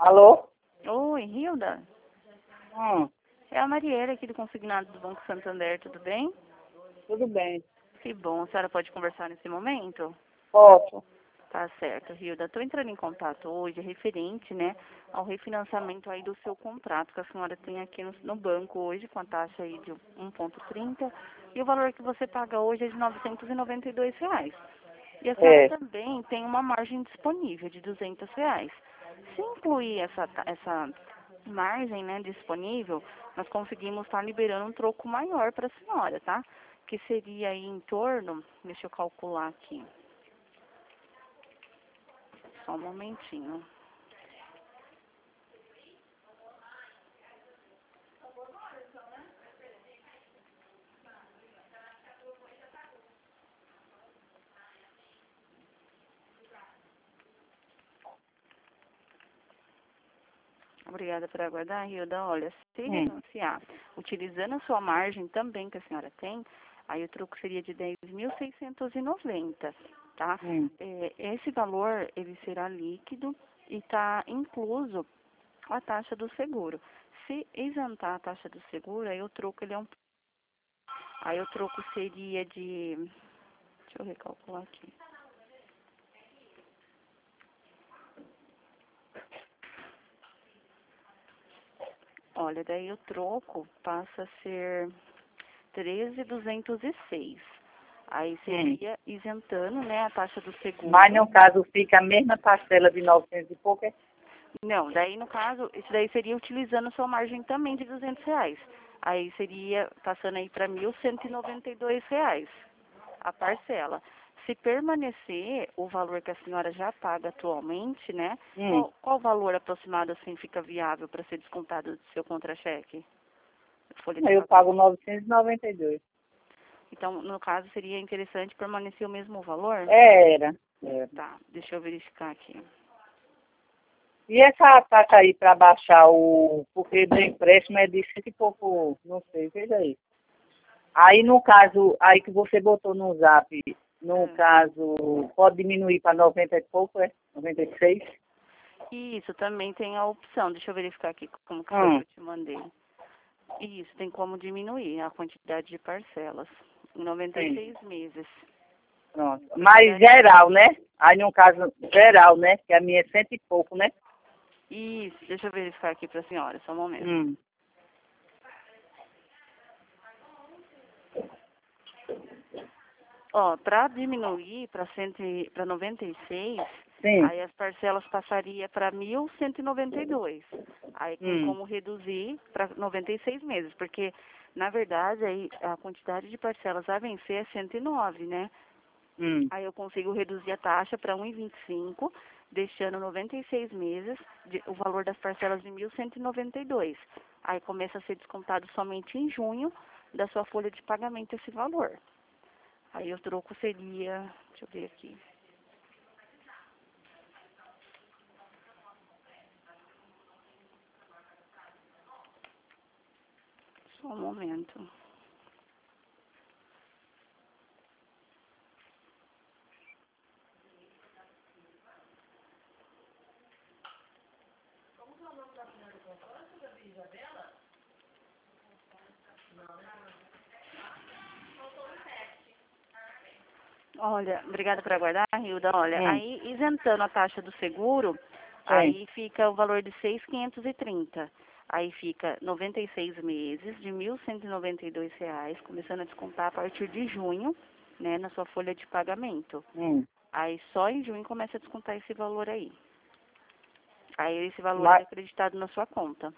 Alô? Oi, Hilda. Hum, É a Mariela aqui do Consignado do Banco Santander, tudo bem? tudo bem. Que bom, a senhora pode conversar nesse momento? Posso? Tá certo, Hilda. Estou entrando em contato hoje referente, né, ao refinanciamento aí do seu contrato que a senhora tem aqui no banco hoje, com a taxa aí de 1,30 e o valor que você paga hoje é de R$ 992. E a senhora É. também tem uma margem disponível de R$ 200. Se incluir essa margem, né, disponível, nós conseguimos estar liberando um troco maior para a senhora, tá? Que seria aí em torno, deixa eu calcular aqui, só um momentinho. Obrigada por aguardar, Hilda. Olha, se renunciar, utilizando a sua margem também que a senhora tem, aí o troco seria de 10.690, tá? Hum. Esse valor, ele será líquido e está incluso a taxa do seguro. Se isentar a taxa do seguro, aí o troco ele é um... Aí o troco seria de... Deixa eu recalcular aqui. Olha, daí o troco passa a ser 13.206. Aí seria isentando, né, a taxa do seguro. Mas no caso fica a mesma parcela de 900 e pouco, é? Não, daí no caso, isso daí seria utilizando sua margem também de R$ 200. Aí seria passando aí para R$ 1.192 a parcela. Se permanecer o valor que a senhora já paga atualmente, né? Qual valor aproximado assim fica viável para ser descontado do seu contra-cheque? Folha de Eu pagamento. pago 992. Então, no caso, seria interessante permanecer o mesmo valor? Era. Tá, deixa eu verificar aqui. E essa taxa aí para baixar o... Porque do empréstimo é de cento e pouco, não sei, veja aí. Aí no caso, aí que você botou no zap, no caso, pode diminuir para 90 e pouco, é? 96? Isso, também tem a opção. Deixa eu verificar aqui como que foi que eu te mandei. Isso, tem como diminuir a quantidade de parcelas em 96 meses. Pronto. Mas geral, né? Aí no caso, geral, né? Que a minha é cento e pouco, né? Isso, deixa eu verificar aqui para a senhora, só um momento. Ó, para diminuir para 96, aí as parcelas passaria para 1.192. Aí tem como reduzir para 96 meses, porque na verdade aí a quantidade de parcelas a vencer é 109, né? Aí eu consigo reduzir a taxa para 1,25, deixando 96 meses, o valor das parcelas de 1.192. Aí começa a ser descontado somente em junho da sua folha de pagamento esse valor. Aí o troco seria, deixa eu ver aqui. Só um momento. Olha, obrigada por aguardar, Hilda. Olha, aí isentando a taxa do seguro, aí fica o valor de 6.530. Aí fica 96 meses de R$ 1.192, começando a descontar a partir de junho, né, na sua folha de pagamento. Aí só em junho começa a descontar esse valor aí. Aí esse valor é acreditado na sua conta.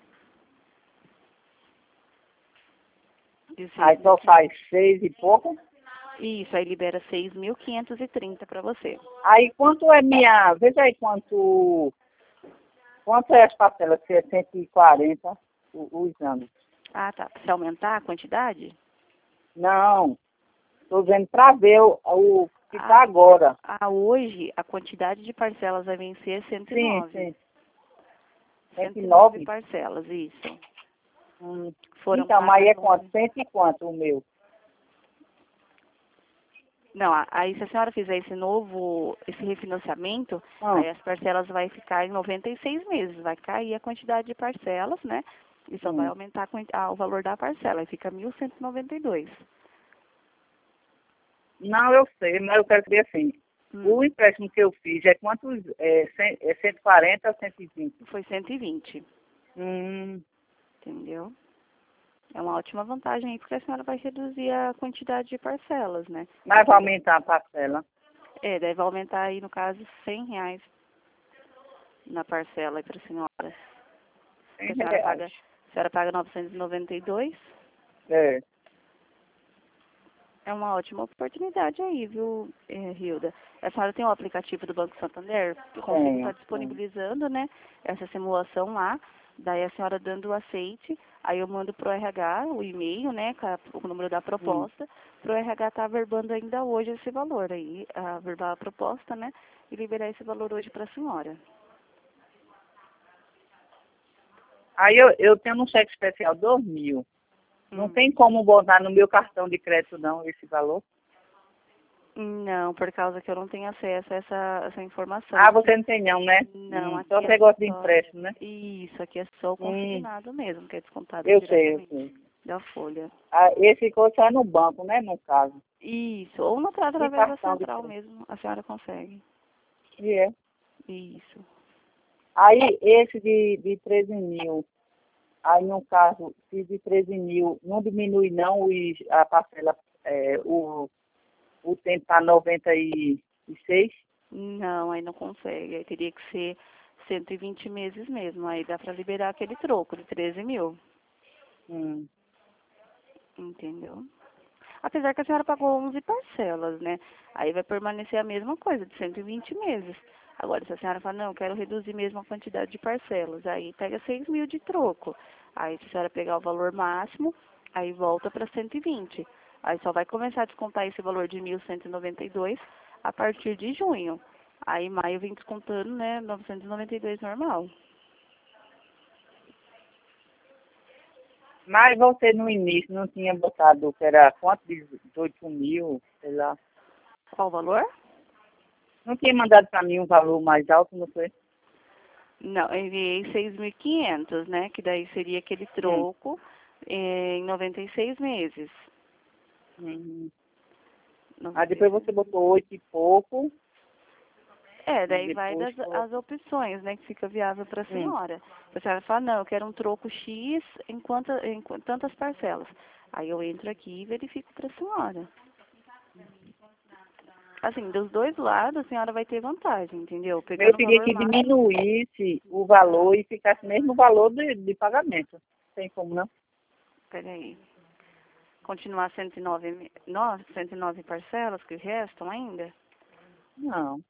Aí só faz 6 e pouco? Isso, aí libera 6.530 para você. Aí quanto é minha... Veja aí quanto é as parcelas, se é 140 o exame. Ah, tá. Se aumentar a quantidade? Não, estou vendo para ver o que está agora. Hoje a quantidade de parcelas vai vencer é 109. Sim. 109 parcelas, isso. Então, mas é quanto? 100 e quanto o meu? Não, aí se a senhora fizer esse refinanciamento, aí as parcelas vai ficar em 96 meses, vai cair a quantidade de parcelas, né? E só vai aumentar o valor da parcela, aí fica 1.192. Não, eu sei, mas eu quero saber assim, o empréstimo que eu fiz é quantos, é 140 ou 120? Foi 120. Entendeu? É uma ótima vantagem aí, porque a senhora vai reduzir a quantidade de parcelas, né? Mas vai aumentar a parcela? Deve aumentar aí, no caso, R$100 na parcela aí para a senhora. A senhora paga 992. É. É uma ótima oportunidade aí, viu, Hilda? A senhora tem o aplicativo do Banco Santander? O conselho está disponibilizando, né, essa simulação lá. Daí a senhora dando o aceite, aí eu mando pro RH o e-mail, né, com o número da proposta. Pro RH tá averbando ainda hoje esse valor aí, averbar a proposta, né, e liberar esse valor hoje para a senhora. Aí eu tenho um cheque especial, 2.000. Não tem como botar no meu cartão de crédito, não, esse valor? Não, por causa que eu não tenho acesso a essa informação. Ah, você não tem não, né? Não, aqui só negócio de empréstimo, né? Isso, aqui é só o consignado mesmo, que é descontado eu diretamente sei. da folha. Ah, esse ficou só no banco, né, no caso? Isso, ou através da central mesmo, a senhora consegue. E é? Isso. Aí, esse de 13.000, aí no caso, se de 13.000, não diminui não a parcela, o tempo para 96? Não, aí não consegue, aí teria que ser 120 meses mesmo, aí dá para liberar aquele troco de 13.000. Entendeu? Apesar que a senhora pagou 11 parcelas, né? Aí vai permanecer a mesma coisa, de 120 meses. Agora, se a senhora fala, não, quero reduzir mesmo a quantidade de parcelas, aí pega 6.000 de troco. Aí, se a senhora pegar o valor máximo, aí volta para 120. Aí só vai começar a descontar esse valor de 1.192 a partir de junho. Aí, maio vem descontando, né, 992 normal. Mas você no início não tinha botado, que era quanto? 18.000, sei lá. Qual o valor? Não tinha mandado para mim um valor mais alto, não foi? Não, eu enviei 6.500, né? Que daí seria aquele troco em 96 meses. Aí depois você botou 8 e pouco. Daí vai as opções, né? Que fica viável para a senhora. A senhora fala, não, eu quero um troco X em tantas parcelas. Aí eu entro aqui e verifico para a senhora. Assim, dos dois lados, a senhora vai ter vantagem, entendeu? Eu queria que diminuísse o valor e ficasse mesmo o valor de pagamento. Não tem como, não? Peraí. Continuar 109 parcelas que restam ainda? Não.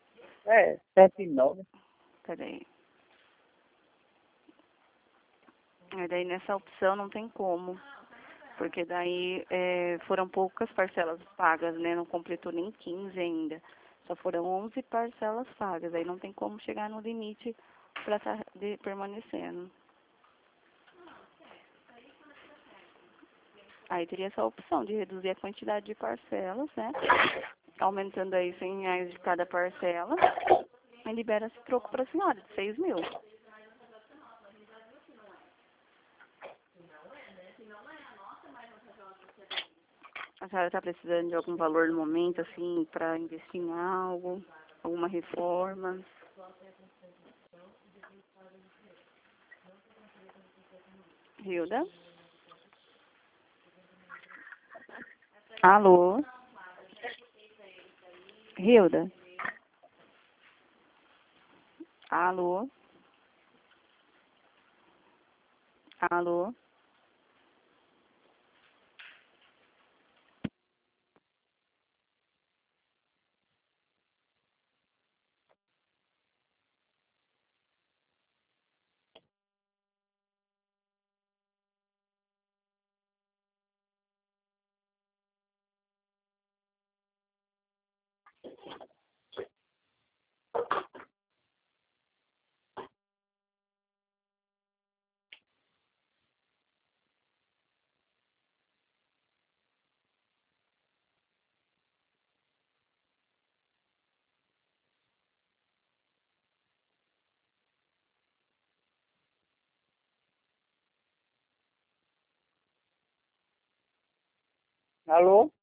109. Peraí. Daí nessa opção não tem como. Porque daí foram poucas parcelas pagas, né? Não completou nem 15 ainda. Só foram 11 parcelas pagas. Aí não tem como chegar no limite para estar permanecendo. Aí teria essa opção de reduzir a quantidade de parcelas, né? Aumentando aí R$100 de cada parcela. E libera esse troco para a senhora, de 6.000. A senhora está precisando de algum valor no momento, assim, para investir em algo, alguma reforma? Hilda? Alô? Hilda? Alô? Alô? Alô?